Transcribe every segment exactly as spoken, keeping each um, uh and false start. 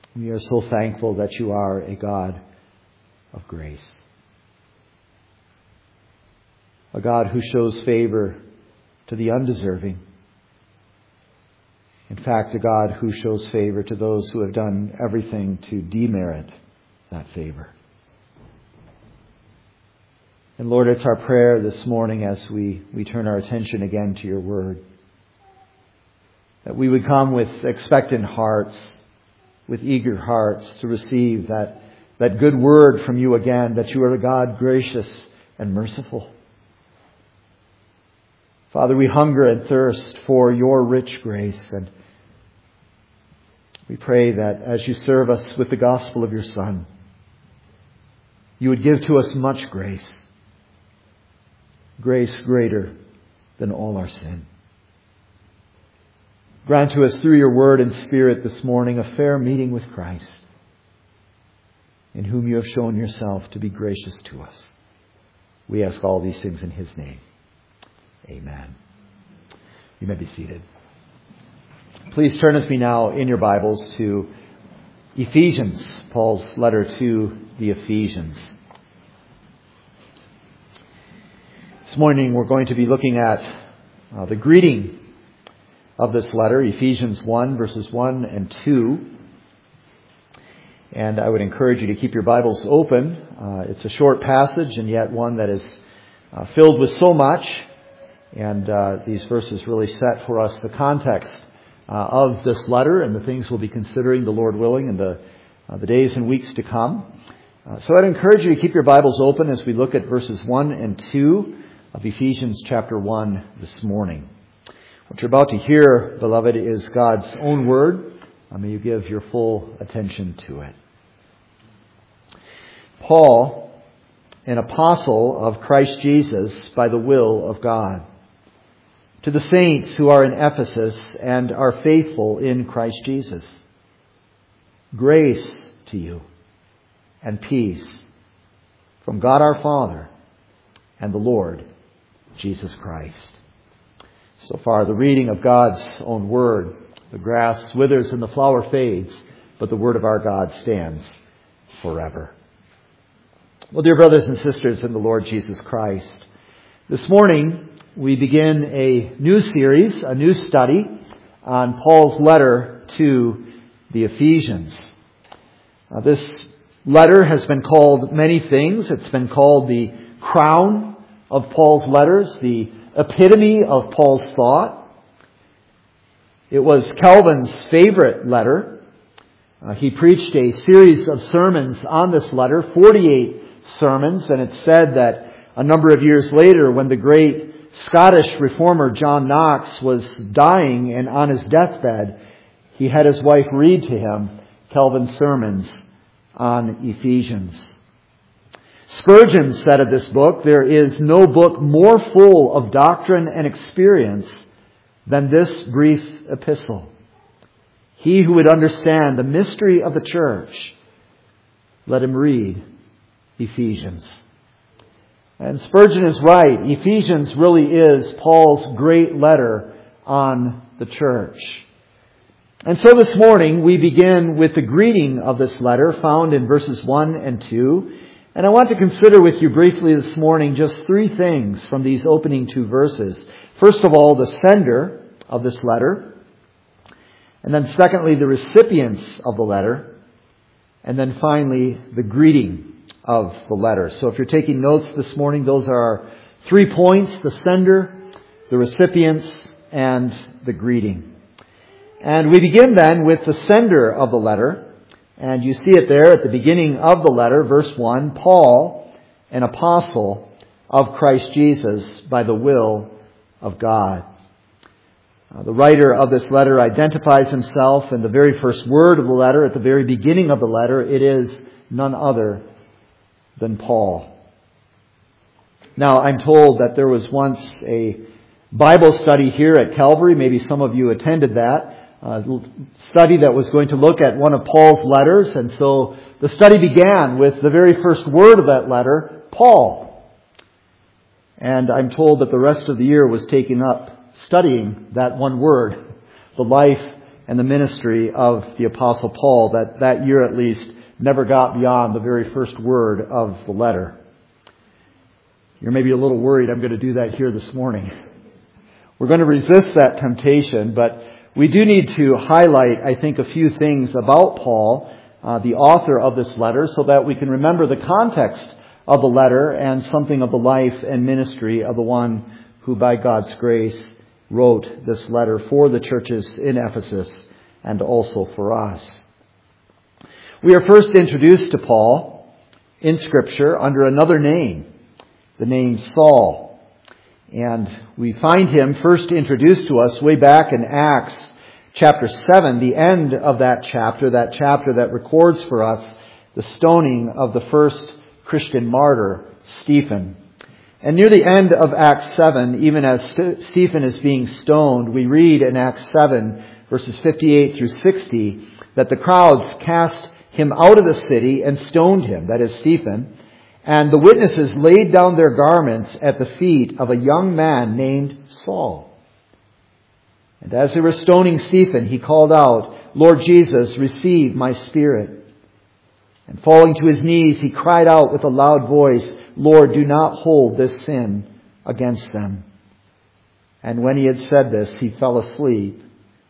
We are so thankful that you are a God of grace. A God who shows favor to the undeserving. In fact, a God who shows favor to those who have done everything to demerit that favor. And Lord, it's our prayer this morning as we, we turn our attention again to your word, that we would come with expectant hearts, with eager hearts to receive that, that good word from you again, that you are a God gracious and merciful. Father, we hunger and thirst for your rich grace, and we pray that as you serve us with the gospel of your Son, you would give to us much grace, grace greater than all our sin. Grant to us through your word and spirit this morning a fair meeting with Christ, in whom you have shown yourself to be gracious to us. We ask all these things in his name. Amen. You may be seated. Please turn with me now in your Bibles to Ephesians, Paul's letter to the Ephesians. This morning we're going to be looking at uh, the greeting of this letter, Ephesians one, verses one and two. And I would encourage you to keep your Bibles open. Uh, it's a short passage and yet one that is uh, filled with so much. And uh, these verses really set for us the context uh, of this letter and the things we'll be considering, the Lord willing, in the, uh, the days and weeks to come. Uh, so I'd encourage you to keep your Bibles open as we look at verses one and two of Ephesians chapter one this morning. What you're about to hear, beloved, is God's own word. Uh, may you give your full attention to it. Paul, an apostle of Christ Jesus by the will of God, to the saints who are in Ephesus and are faithful in Christ Jesus, grace to you and peace from God our Father and the Lord Jesus Christ. So far, the reading of God's own word. The grass withers and the flower fades, but the word of our God stands forever. Well, dear brothers and sisters in the Lord Jesus Christ, this morning we begin a new series, a new study on Paul's letter to the Ephesians. Uh, this letter has been called many things. It's been called the crown of Paul's letters, the epitome of Paul's thought. It was Calvin's favorite letter. Uh, he preached a series of sermons on this letter, forty-eight sermons, and it's said that a number of years later, when the great Scottish reformer John Knox was dying and on his deathbed, he had his wife read to him Calvin's sermons on Ephesians. Spurgeon said of this book, "There is no book more full of doctrine and experience than this brief epistle. He who would understand the mystery of the church, let him read Ephesians." And Spurgeon is right. Ephesians really is Paul's great letter on the church. And so this morning we begin with the greeting of this letter found in verses one and two. And I want to consider with you briefly this morning just three things from these opening two verses. First of all, the sender of this letter. And then secondly, the recipients of the letter. And then finally, the greeting of the letter. So if you're taking notes this morning, those are our three points: the sender, the recipients, and the greeting. And we begin then with the sender of the letter. And you see it there at the beginning of the letter, verse one, Paul, an apostle of Christ Jesus by the will of God. Uh, the writer of this letter identifies himself in the very first word of the letter, at the very beginning of the letter. It is none other than Paul. Now, I'm told that there was once a Bible study here at Calvary. Maybe some of you attended that. Uh, study that was going to look at one of Paul's letters. And so the study began with the very first word of that letter, Paul. And I'm told that the rest of the year was taken up studying that one word, the life and the ministry of the Apostle Paul that that year at least never got beyond the very first word of the letter. You're maybe a little worried I'm going to do that here this morning. We're going to resist that temptation, but we do need to highlight, I think, a few things about Paul, uh, the author of this letter, so that we can remember the context of the letter and something of the life and ministry of the one who, by God's grace, wrote this letter for the churches in Ephesus and also for us. We are first introduced to Paul in Scripture under another name, the name Saul. And we find him first introduced to us way back in Acts chapter seven, the end of that chapter, that chapter that records for us the stoning of the first Christian martyr, Stephen. And near the end of Acts seven, even as St- Stephen is being stoned, we read in Acts seven, verses fifty-eight through sixty, that the crowds cast him out of the city and stoned him, that is Stephen, and the witnesses laid down their garments at the feet of a young man named Saul. And as they were stoning Stephen, he called out, "Lord Jesus, receive my spirit." And falling to his knees, he cried out with a loud voice, "Lord, do not hold this sin against them." And when he had said this, he fell asleep.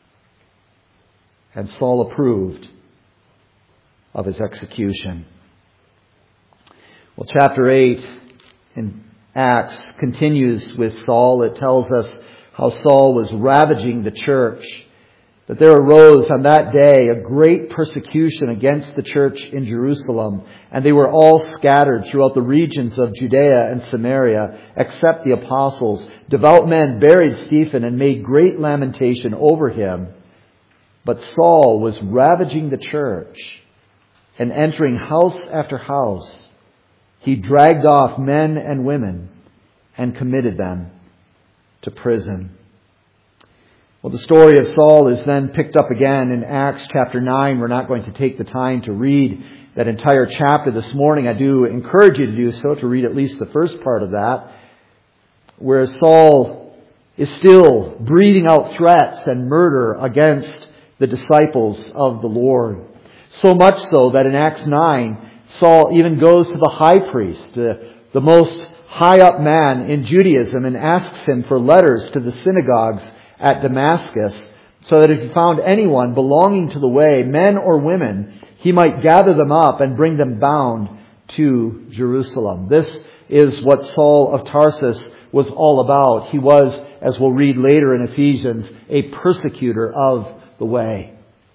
And Saul approved of his execution. Well, chapter eight in Acts continues with Saul. It tells us how Saul was ravaging the church. That there arose on that day a great persecution against the church in Jerusalem, and they were all scattered throughout the regions of Judea and Samaria, except the apostles. Devout men buried Stephen and made great lamentation over him. But Saul was ravaging the church, and entering house after house, he dragged off men and women and committed them to prison. Well, the story of Saul is then picked up again in Acts chapter nine. We're not going to take the time to read that entire chapter this morning. I do encourage you to do so, to read at least the first part of that, where Saul is still breathing out threats and murder against the disciples of the Lord. So much so that in Acts nine, Saul even goes to the high priest, the, the most high up man in Judaism, and asks him for letters to the synagogues at Damascus, so that if he found anyone belonging to the way, men or women, he might gather them up and bring them bound to Jerusalem. This is what Saul of Tarsus was all about. He was, as we'll read later in Ephesians, a persecutor of the way.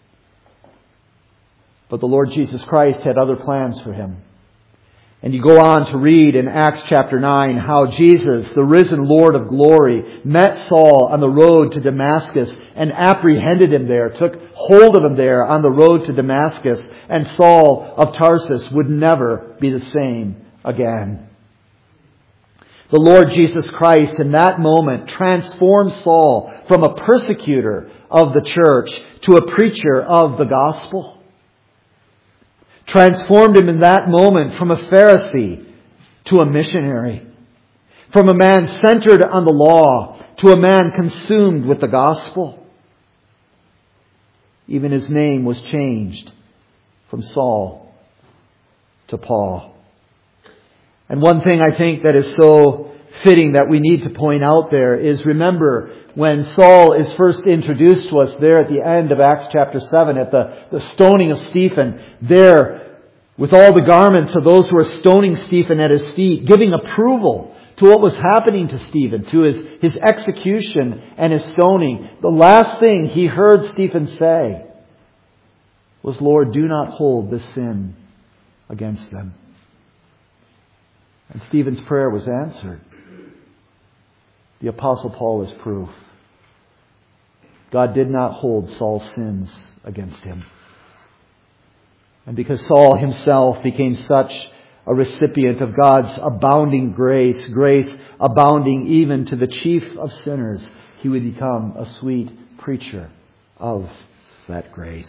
But the Lord Jesus Christ had other plans for him. And you go on to read in Acts chapter nine how Jesus, the risen Lord of glory, met Saul on the road to Damascus and apprehended him there, took hold of him there on the road to Damascus, and Saul of Tarsus would never be the same again. The Lord Jesus Christ in that moment transformed Saul from a persecutor of the church to a preacher of the gospel. Transformed him in that moment from a Pharisee to a missionary. From a man centered on the law to a man consumed with the gospel. Even his name was changed from Saul to Paul. And one thing I think that is so fitting that we need to point out there is, remember, when Saul is first introduced to us there at the end of Acts chapter seven, at the, the stoning of Stephen, there with all the garments of those who were stoning Stephen at his feet, giving approval to what was happening to Stephen, to his, his execution and his stoning. The last thing he heard Stephen say was, "Lord, do not hold this sin against them." And Stephen's prayer was answered. The Apostle Paul is proof. God did not hold Saul's sins against him. And because Saul himself became such a recipient of God's abounding grace, grace abounding even to the chief of sinners, he would become a sweet preacher of that grace.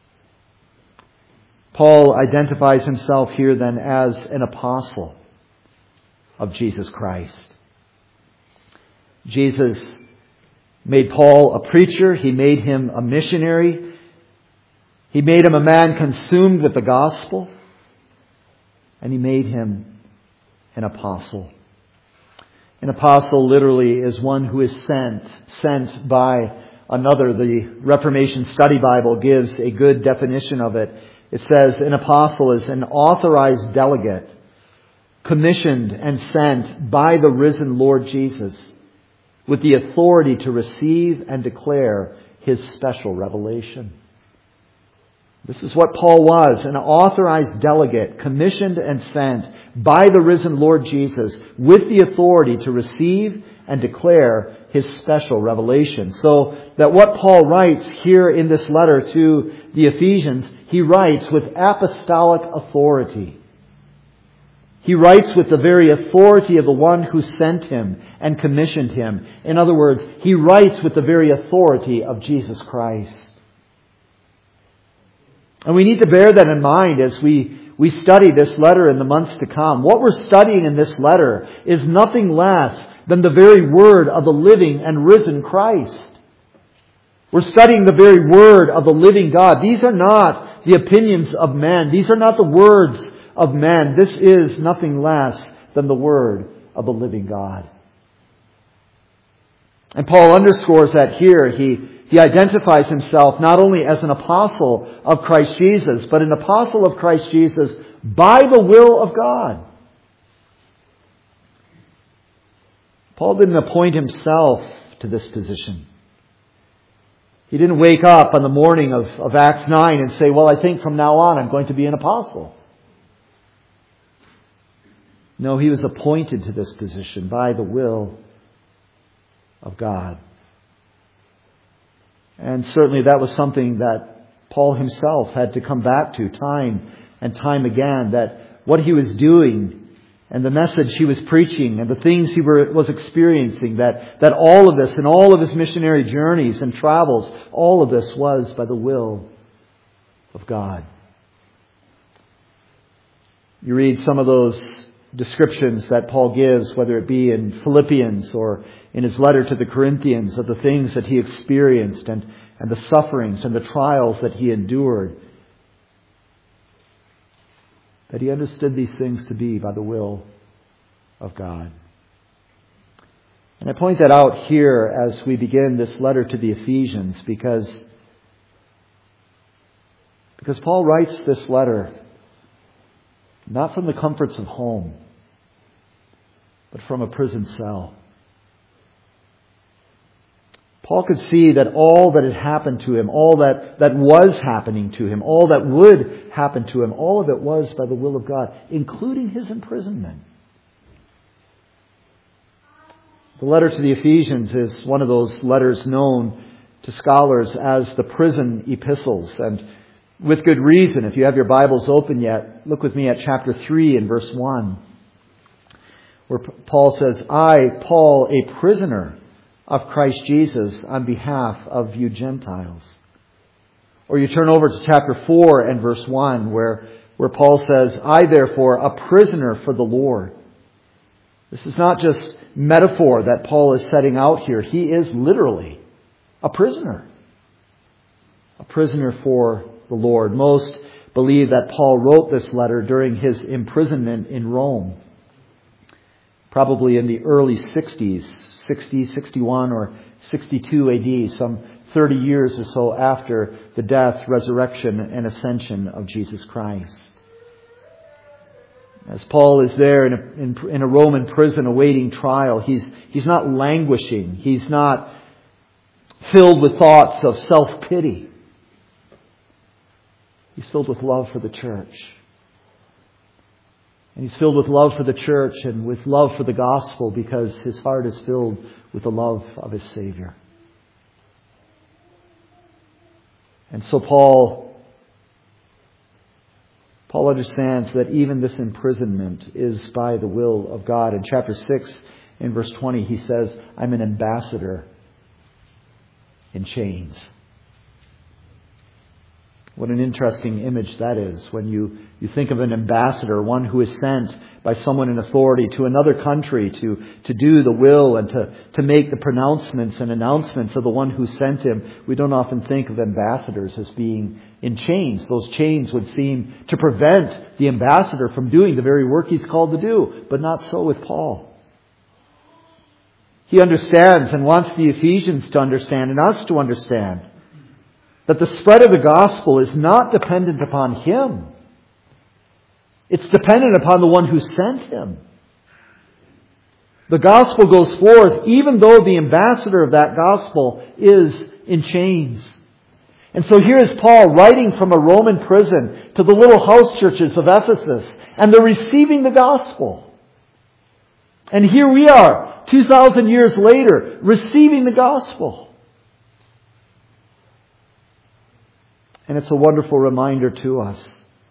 Paul identifies himself here then as an apostle of Jesus Christ. Jesus made Paul a preacher. He made him a missionary. He made him a man consumed with the gospel. And he made him an apostle. An apostle literally is one who is sent, sent by another. The Reformation Study Bible gives a good definition of it. It says an apostle is an authorized delegate, commissioned and sent by the risen Lord Jesus with the authority to receive and declare His special revelation. This is what Paul was, an authorized delegate, commissioned and sent by the risen Lord Jesus with the authority to receive and declare His special revelation. So that what Paul writes here in this letter to the Ephesians, he writes with apostolic authority. He writes with the very authority of the one who sent him and commissioned him. In other words, he writes with the very authority of Jesus Christ. And we need to bear that in mind as we, we study this letter in the months to come. What we're studying in this letter is nothing less than the very word of the living and risen Christ. We're studying the very word of the living God. These are not the opinions of men. These are not the words of men. This is nothing less than the word of the living God. And Paul underscores that here. He, he identifies himself not only as an apostle of Christ Jesus, but an apostle of Christ Jesus by the will of God. Paul didn't appoint himself to this position. He didn't wake up on the morning of, of Acts nine and say, well, I think from now on I'm going to be an apostle. No, he was appointed to this position by the will of God. And certainly that was something that Paul himself had to come back to time and time again, that what he was doing and the message he was preaching and the things he were, was experiencing, that, that all of this and all of his missionary journeys and travels, all of this was by the will of God. You read some of those descriptions that Paul gives, whether it be in Philippians or in his letter to the Corinthians, of the things that he experienced and, and the sufferings and the trials that he endured, that he understood these things to be by the will of God. And I point that out here as we begin this letter to the Ephesians because, because Paul writes this letter not from the comforts of home, but from a prison cell. Paul could see that all that had happened to him, all that, that was happening to him, all that would happen to him, all of it was by the will of God, including his imprisonment. The letter to the Ephesians is one of those letters known to scholars as the prison epistles. And with good reason, if you have your Bibles open yet, look with me at chapter three and verse one, where Paul says, I, Paul, a prisoner of Christ Jesus, on behalf of you Gentiles. Or you turn over to chapter four and verse one, where, where Paul says, I, therefore, a prisoner for the Lord. This is not just metaphor that Paul is setting out here. He is literally a prisoner. A prisoner for the Lord. Most believe that Paul wrote this letter during his imprisonment in Rome. Probably in the early sixties, sixty, sixty-one, or sixty-two A D, some thirty years or so after the death, resurrection, and ascension of Jesus Christ. As Paul is there in a, in, in a Roman prison awaiting trial, he's, he's not languishing. He's not filled with thoughts of self-pity. He's filled with love for the church. And he's filled with love for the church and with love for the gospel because his heart is filled with the love of his Savior. And so Paul, Paul understands that even this imprisonment is by the will of God. In chapter six, in verse twenty, he says, I'm an ambassador in chains. What an interesting image that is when you, you think of an ambassador, one who is sent by someone in authority to another country to, to do the will and to, to make the pronouncements and announcements of the one who sent him. We don't often think of ambassadors as being in chains. Those chains would seem to prevent the ambassador from doing the very work he's called to do, but not so with Paul. He understands and wants the Ephesians to understand and us to understand that the spread of the gospel is not dependent upon him. It's dependent upon the one who sent him. The gospel goes forth even though the ambassador of that gospel is in chains. And so here is Paul writing from a Roman prison to the little house churches of Ephesus, and they're receiving the gospel. And here we are, two thousand years later, receiving the gospel. And it's a wonderful reminder to us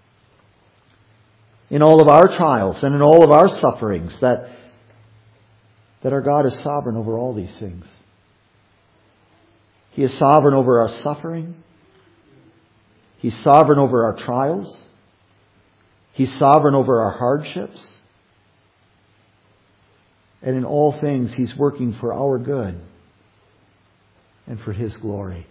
in all of our trials and in all of our sufferings that, that our God is sovereign over all these things. He is sovereign over our suffering. He's sovereign over our trials. He's sovereign over our hardships. And in all things, He's working for our good and for His glory.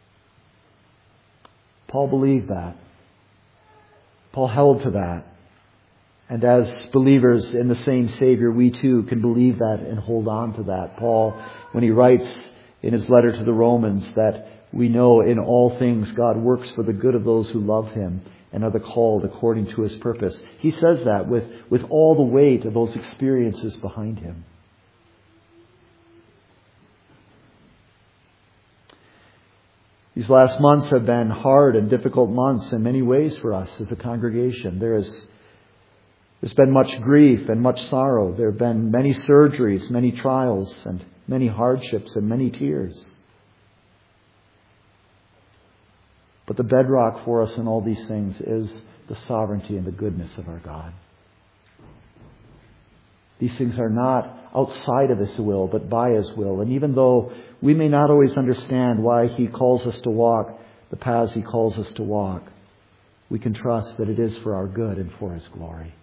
Paul believed that. Paul held to that. And as believers in the same Savior, we too can believe that and hold on to that. Paul, when he writes in his letter to the Romans that we know in all things God works for the good of those who love Him and are the called according to His purpose. He says that with, with all the weight of those experiences behind him. These last months have been hard and difficult months in many ways for us as a congregation. There is, there's been much grief and much sorrow. There have been many surgeries, many trials, and many hardships and many tears. But the bedrock for us in all these things is the sovereignty and the goodness of our God. These things are not outside of His will, but by His will. And even though we may not always understand why He calls us to walk the paths He calls us to walk, we can trust that it is for our good and for His glory.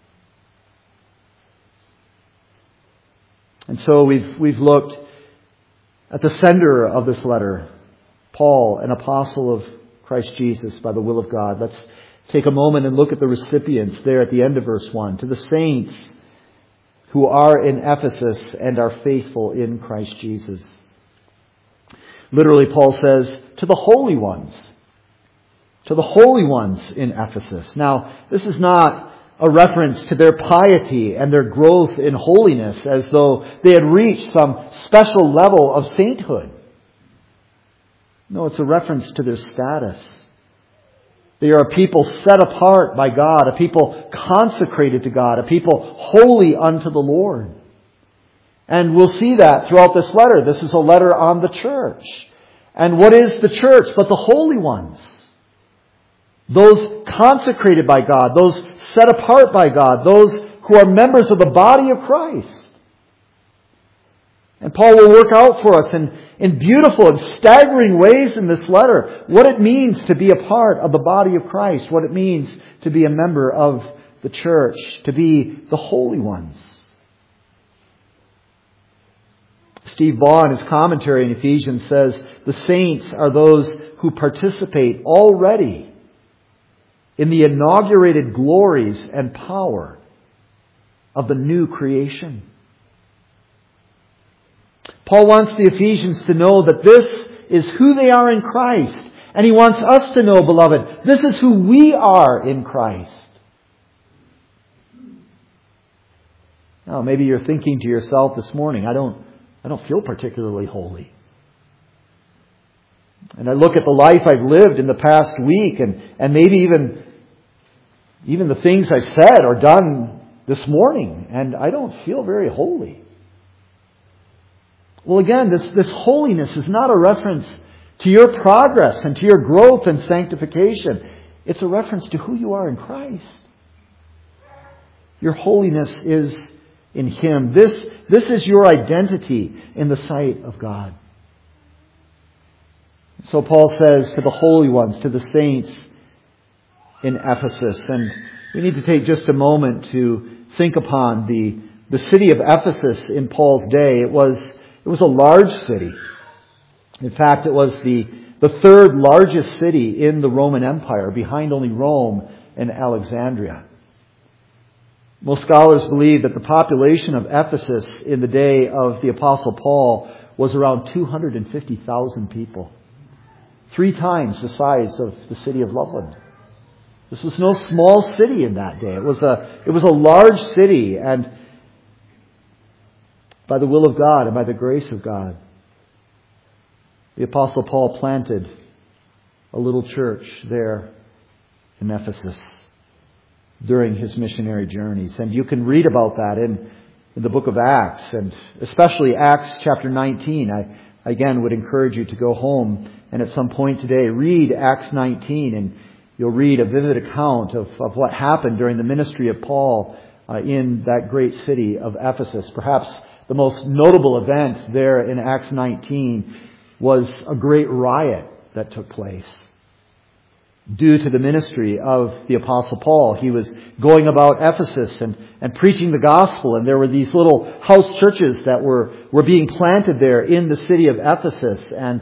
And so we've, we've looked at the sender of this letter, Paul, an apostle of Christ Jesus by the will of God. Let's take a moment and look at the recipients there at the end of verse one. To the saints who are in Ephesus and are faithful in Christ Jesus. Literally, Paul says, to the holy ones. To the holy ones in Ephesus. Now, this is not a reference to their piety and their growth in holiness as though they had reached some special level of sainthood. No, it's a reference to their status. They are a people set apart by God, a people consecrated to God, a people holy unto the Lord. And we'll see that throughout this letter. This is a letter on the church. And what is the church but the holy ones? Those consecrated by God, those set apart by God, those who are members of the body of Christ. And Paul will work out for us in, in beautiful and staggering ways in this letter what it means to be a part of the body of Christ, what it means to be a member of the church, to be the holy ones. Steve Baugh, in his commentary in Ephesians, says the saints are those who participate already in the inaugurated glories and power of the new creation. Paul wants the Ephesians to know that this is who they are in Christ. And he wants us to know, beloved, this is who we are in Christ. Now, maybe you're thinking to yourself this morning, I don't, I don't feel particularly holy. And I look at the life I've lived in the past week and, and maybe even, even the things I've said or done this morning, and I don't feel very holy. Well, again, this, this holiness is not a reference to your progress and to your growth and sanctification. It's a reference to who you are in Christ. Your holiness is in Him. This, this is your identity in the sight of God. So Paul says to the holy ones, to the saints in Ephesus. And we need to take just a moment to think upon the, the city of Ephesus in Paul's day. It was, it was a large city. In fact, it was the, the third largest city in the Roman Empire, behind only Rome and Alexandria. Most scholars believe that the population of Ephesus in the day of the Apostle Paul was around two hundred fifty thousand people. Three times the size of the city of Loveland. This was no small city in that day. It was a, it was a large city, and by the will of God and by the grace of God, the Apostle Paul planted a little church there in Ephesus during his missionary journeys. And you can read about that in, in the book of Acts, and especially Acts chapter nineteen. I again would encourage you to go home and at some point today read Acts nineteen, and you'll read a vivid account of, of what happened during the ministry of Paul uh, in that great city of Ephesus. Perhaps the most notable event there in Acts nineteen was a great riot that took place due to the ministry of the Apostle Paul. He was going about Ephesus and, and preaching the gospel, and there were these little house churches that were, were being planted there in the city of Ephesus, and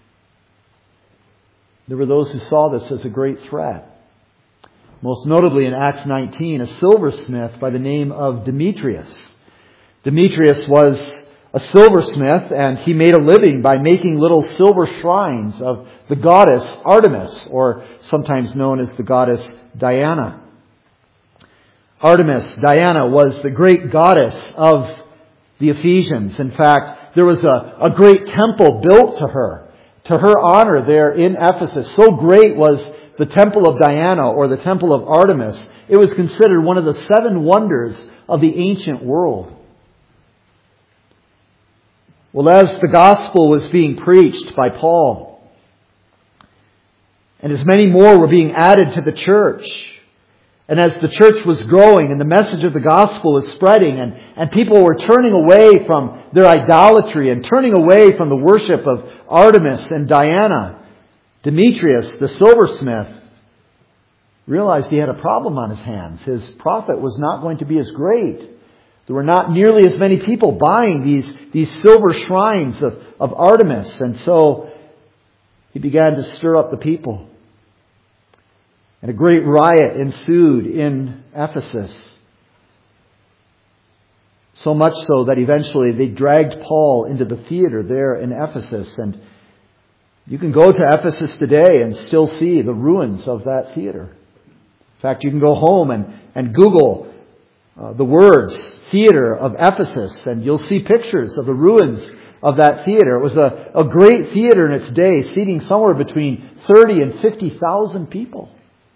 there were those who saw this as a great threat. Most notably in Acts nineteen, a silversmith by the name of Demetrius. Demetrius was a silversmith, and he made a living by making little silver shrines of the goddess Artemis, or sometimes known as the goddess Diana. Artemis, Diana, was the great goddess of the Ephesians. In fact, there was a, a great temple built to her, to her honor there in Ephesus. So great was the temple of Diana, or the temple of Artemis, it was considered one of the seven wonders of the ancient world. Well, as the gospel was being preached by Paul, and as many more were being added to the church, and as the church was growing and the message of the gospel was spreading, and, and people were turning away from their idolatry and turning away from the worship of Artemis and Diana, Demetrius, the silversmith, realized he had a problem on his hands. His profit was not going to be as great. There were not nearly as many people buying these, these silver shrines of, of Artemis. And so he began to stir up the people. And a great riot ensued in Ephesus. So much so that eventually they dragged Paul into the theater there in Ephesus. And you can go to Ephesus today and still see the ruins of that theater. In fact, you can go home and, and Google uh, the words theater of Ephesus, and you'll see pictures of the ruins of that theater. It was a, a great theater in its day, seating somewhere between thirty and fifty thousand people.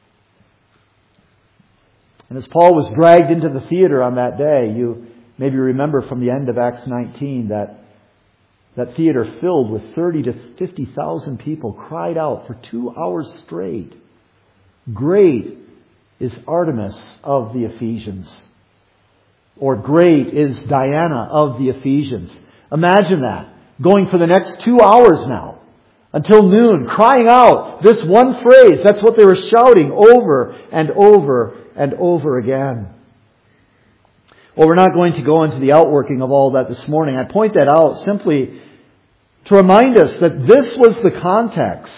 And as Paul was dragged into the theater on that day, you maybe remember from the end of Acts nineteen that that theater filled with thirty to fifty thousand people cried out for two hours straight, "Great is Artemis of the Ephesians." Or "Great is Diana of the Ephesians." Imagine that. Going for the next two hours now, until noon, crying out this one phrase. That's what they were shouting over and over and over again. Well, we're not going to go into the outworking of all that this morning. I point that out simply to remind us that this was the context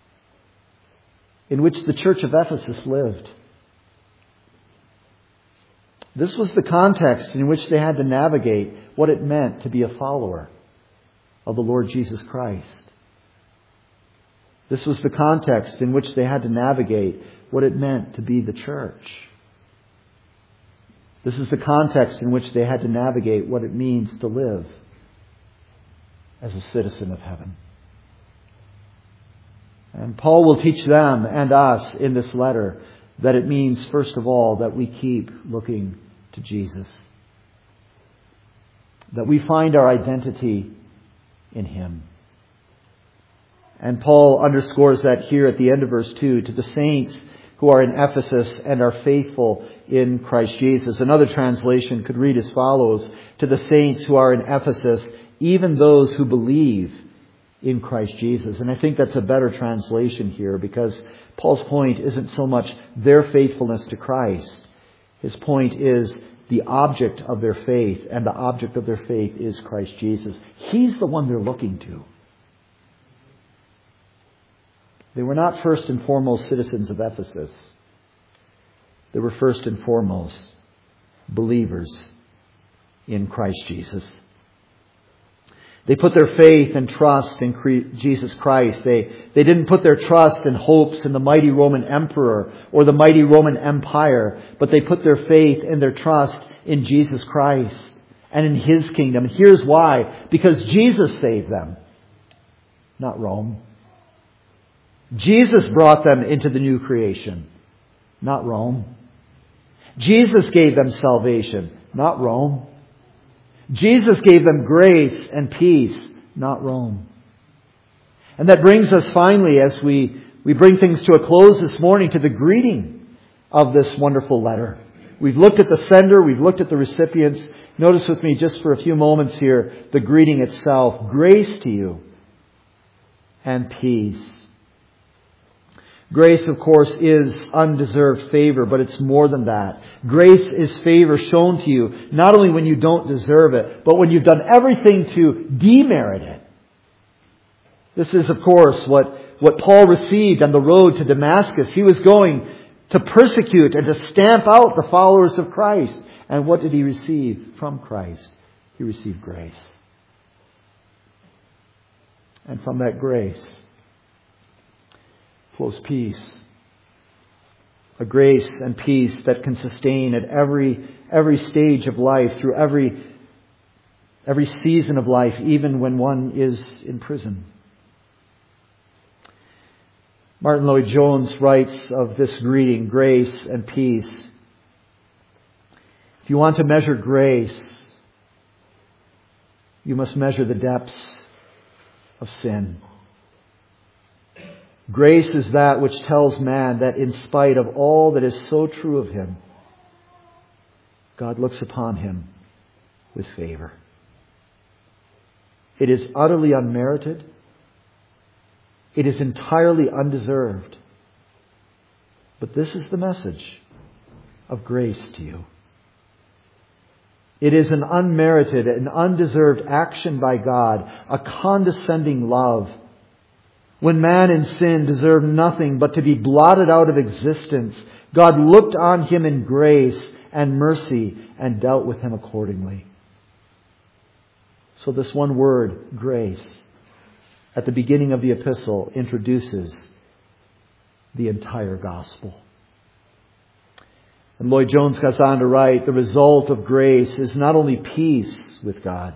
in which the church of Ephesus lived. This was the context in which they had to navigate what it meant to be a follower of the Lord Jesus Christ. This was the context in which they had to navigate what it meant to be the church. This is the context in which they had to navigate what it means to live as a citizen of heaven. And Paul will teach them and us in this letter that it means, first of all, that we keep looking to Jesus. That we find our identity in Him. And Paul underscores that here at the end of verse two, to the saints who are in Ephesus and are faithful in Christ Jesus. Another translation could read as follows: to the saints who are in Ephesus, even those who believe in Christ Jesus. And I think that's a better translation here, because Paul's point isn't so much their faithfulness to Christ. His point is the object of their faith, and the object of their faith is Christ Jesus. He's the one they're looking to. They were not first and foremost citizens of Ephesus. They were first and foremost believers in Christ Jesus. They put their faith and trust in Jesus Christ. They, they didn't put their trust and hopes in the mighty Roman emperor or the mighty Roman empire, but they put their faith and their trust in Jesus Christ and in His kingdom. And here's why. Because Jesus saved them, not Rome. Jesus brought them into the new creation, not Rome. Jesus gave them salvation, not Rome. Jesus gave them grace and peace, not Rome. And that brings us finally, as we, we bring things to a close this morning, to the greeting of this wonderful letter. We've looked at the sender, we've looked at the recipients. Notice with me just for a few moments here, the greeting itself. Grace to you and peace. Grace, of course, is undeserved favor, but it's more than that. Grace is favor shown to you, not only when you don't deserve it, but when you've done everything to demerit it. This is, of course, what, what Paul received on the road to Damascus. He was going to persecute and to stamp out the followers of Christ. And what did he receive from Christ? He received grace. And from that grace flows peace. A grace and peace that can sustain at every every stage of life, through every every season of life, even when one is in prison. Martin Lloyd-Jones writes of this greeting, grace and peace. If you want to measure grace, you must measure the depths of sin. Grace is that which tells man that in spite of all that is so true of him, God looks upon him with favor. It is utterly unmerited. It is entirely undeserved. But this is the message of grace to you. It is an unmerited and undeserved action by God, a condescending love. When man in sin deserved nothing but to be blotted out of existence, God looked on him in grace and mercy and dealt with him accordingly. So this one word, grace, at the beginning of the epistle introduces the entire gospel. And Lloyd-Jones goes on to write, the result of grace is not only peace with God,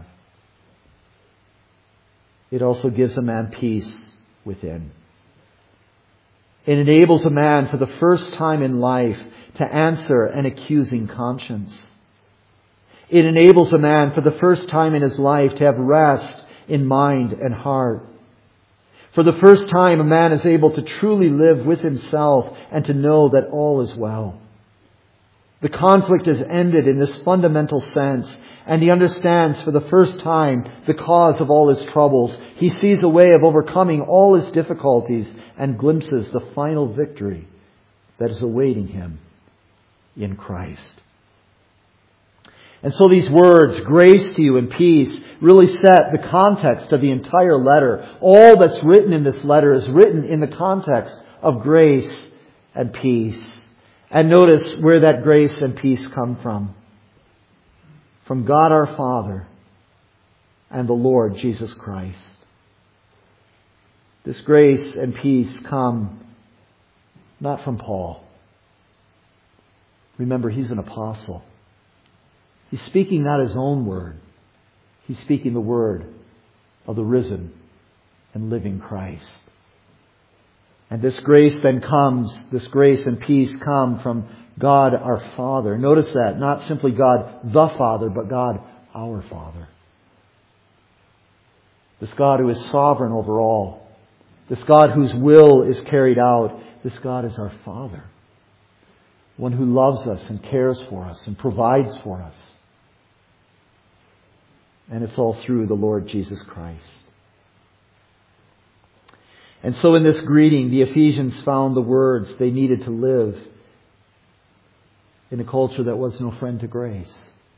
it also gives a man peace within. It enables a man for the first time in life to answer an accusing conscience. It enables a man for the first time in his life to have rest in mind and heart. For the first time, a man is able to truly live with himself and to know that all is well. The conflict is ended in this fundamental sense, and he understands for the first time the cause of all his troubles. He sees a way of overcoming all his difficulties and glimpses the final victory that is awaiting him in Christ. And so these words, grace to you and peace, really set the context of the entire letter. All that's written in this letter is written in the context of grace and peace. And notice where that grace and peace come from. From God our Father and the Lord Jesus Christ. This grace and peace come not from Paul. Remember, he's an apostle. He's speaking not his own word. He's speaking the word of the risen and living Christ. And this grace then comes, this grace and peace come from God our Father. Notice that, not simply God the Father, but God our Father. This God who is sovereign over all. This God whose will is carried out. This God is our Father. One who loves us and cares for us and provides for us. And it's all through the Lord Jesus Christ. And so in this greeting, the Ephesians found the words they needed to live in a culture that was no friend to grace.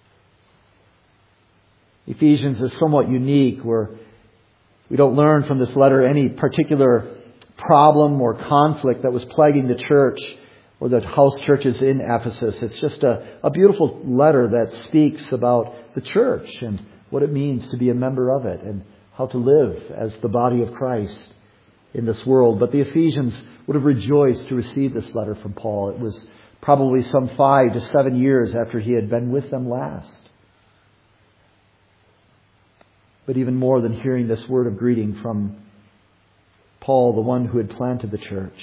Ephesians is somewhat unique, where we don't learn from this letter any particular problem or conflict that was plaguing the church or the house churches in Ephesus. It's just a, a beautiful letter that speaks about the church and what it means to be a member of it and how to live as the body of Christ in this world. But the Ephesians would have rejoiced to receive this letter from Paul. It was probably some five to seven years after he had been with them last. But even more than hearing this word of greeting from Paul, the one who had planted the church,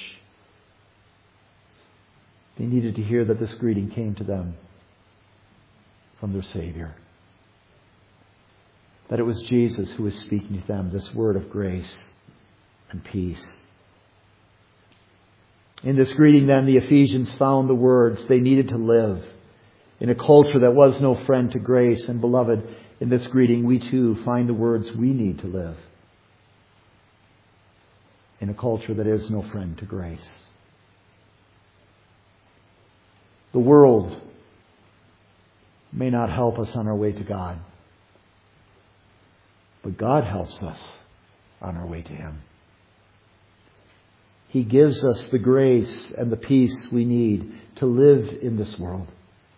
they needed to hear that this greeting came to them from their Savior. That it was Jesus who was speaking to them, this word of grace and peace. In this greeting then, the Ephesians found the words they needed to live in a culture that was no friend to grace. And beloved, in this greeting we too find the words we need to live in a culture that is no friend to grace. The world may not help us on our way to God, but God helps us on our way to Him. He gives us the grace and the peace we need to live in this world,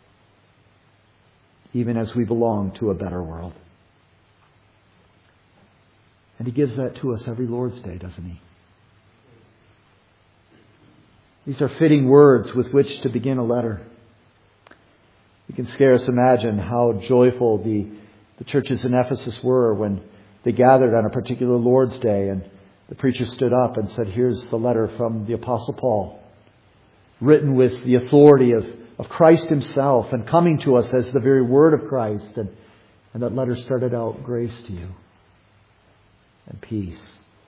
even as we belong to a better world. And He gives that to us every Lord's Day, doesn't He? These are fitting words with which to begin a letter. You can scarce imagine how joyful the, the churches in Ephesus were when they gathered on a particular Lord's Day and the preacher stood up and said, here's the letter from the Apostle Paul, written with the authority of, of Christ Himself and coming to us as the very word of Christ. And, and that letter started out, grace to you and peace.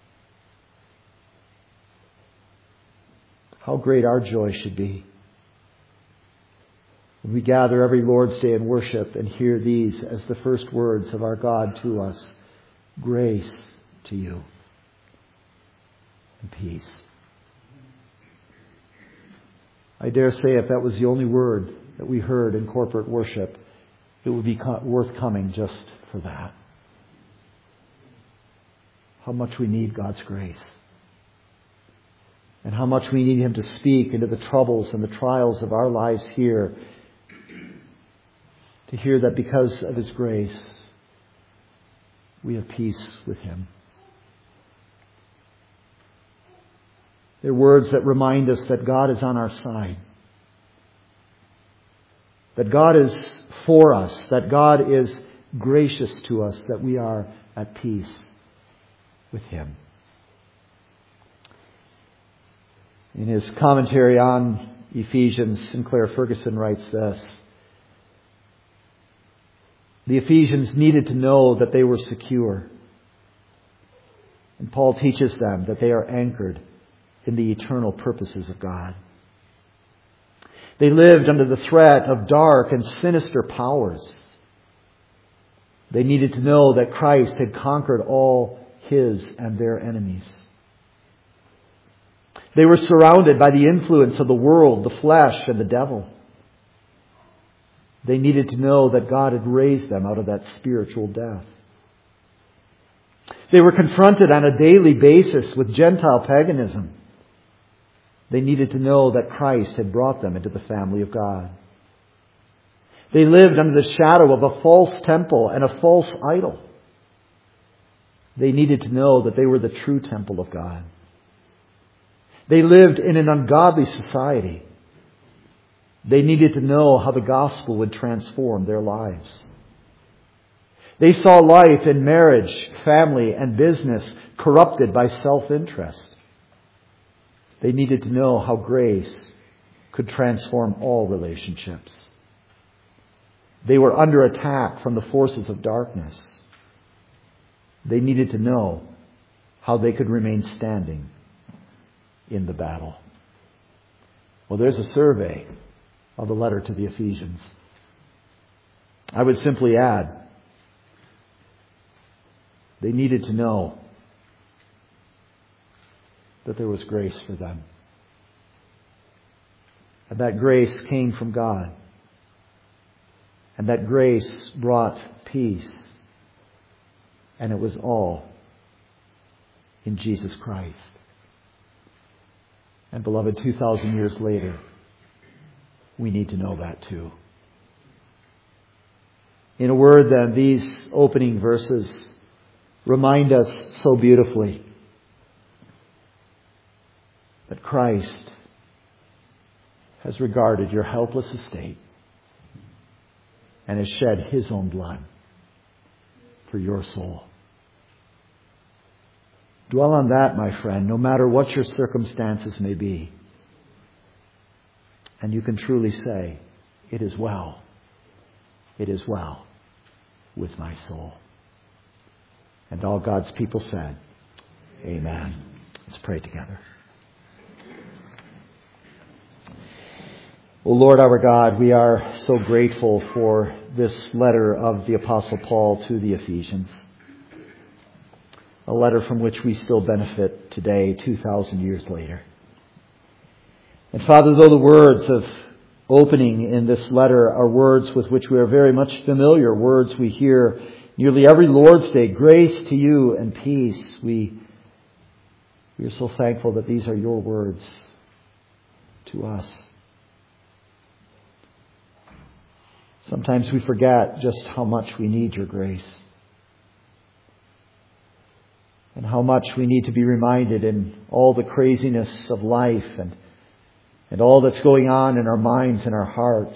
How great our joy should be when we gather every Lord's Day in worship and hear these as the first words of our God to us. Grace to you and peace. I dare say if that was the only word that we heard in corporate worship, it would be worth coming just for that. How much we need God's grace. And how much we need Him to speak into the troubles and the trials of our lives here. To hear that because of His grace, we have peace with Him. They're words that remind us that God is on our side. That God is for us. That God is gracious to us. That we are at peace with Him. In his commentary on Ephesians, Sinclair Ferguson writes this: the Ephesians needed to know that they were secure. And Paul teaches them that they are anchored in the eternal purposes of God. They lived under the threat of dark and sinister powers. They needed to know that Christ had conquered all his and their enemies. They were surrounded by the influence of the world, the flesh, and the devil. They needed to know that God had raised them out of that spiritual death. They were confronted on a daily basis with Gentile paganism. They needed to know that Christ had brought them into the family of God. They lived under the shadow of a false temple and a false idol. They needed to know that they were the true temple of God. They lived in an ungodly society. They needed to know how the gospel would transform their lives. They saw life in marriage, family, and business corrupted by self-interest. They needed to know how grace could transform all relationships. They were under attack from the forces of darkness. They needed to know how they could remain standing in the battle. Well, there's a survey of the letter to the Ephesians. I would simply add, they needed to know that there was grace for them. And that grace came from God. And that grace brought peace. And it was all in Jesus Christ. And beloved, two thousand years later, we need to know that too. In a word then, these opening verses remind us so beautifully that Christ has regarded your helpless estate and has shed His own blood for your soul. Dwell on that, my friend, no matter what your circumstances may be. And you can truly say, it is well. It is well with my soul. And all God's people said, amen. Let's pray together. O Lord our God, we are so grateful for this letter of the Apostle Paul to the Ephesians. A letter from which we still benefit today, two thousand years later. And Father, though the words of opening in this letter are words with which we are very much familiar, words we hear nearly every Lord's Day, grace to you and peace, we, we are so thankful that these are your words to us. Sometimes we forget just how much we need your grace. And how much we need to be reminded in all the craziness of life and, and all that's going on in our minds and our hearts,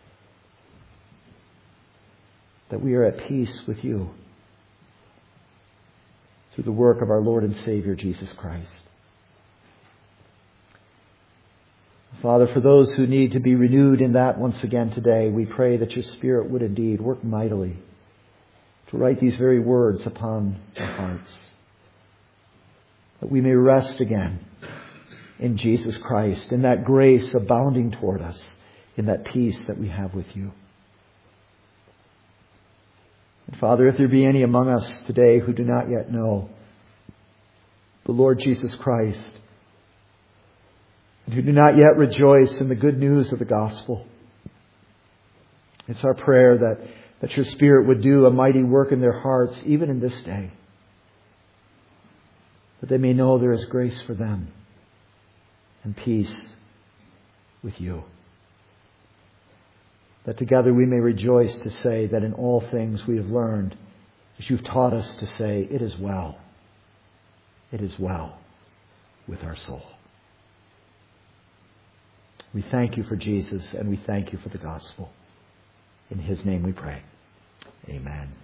that we are at peace with you through the work of our Lord and Savior, Jesus Christ. Father, for those who need to be renewed in that once again today, we pray that your Spirit would indeed work mightily to write these very words upon our hearts, that we may rest again in Jesus Christ, in that grace abounding toward us, in that peace that we have with you. And Father, if there be any among us today who do not yet know the Lord Jesus Christ, and who do not yet rejoice in the good news of the gospel, it's our prayer that, that your Spirit would do a mighty work in their hearts, even in this day, that they may know there is grace for them and peace with you. That together we may rejoice to say that in all things we have learned, as you've taught us to say, it is well. It is well with our soul. We thank you for Jesus and we thank you for the gospel. In His name we pray. Amen.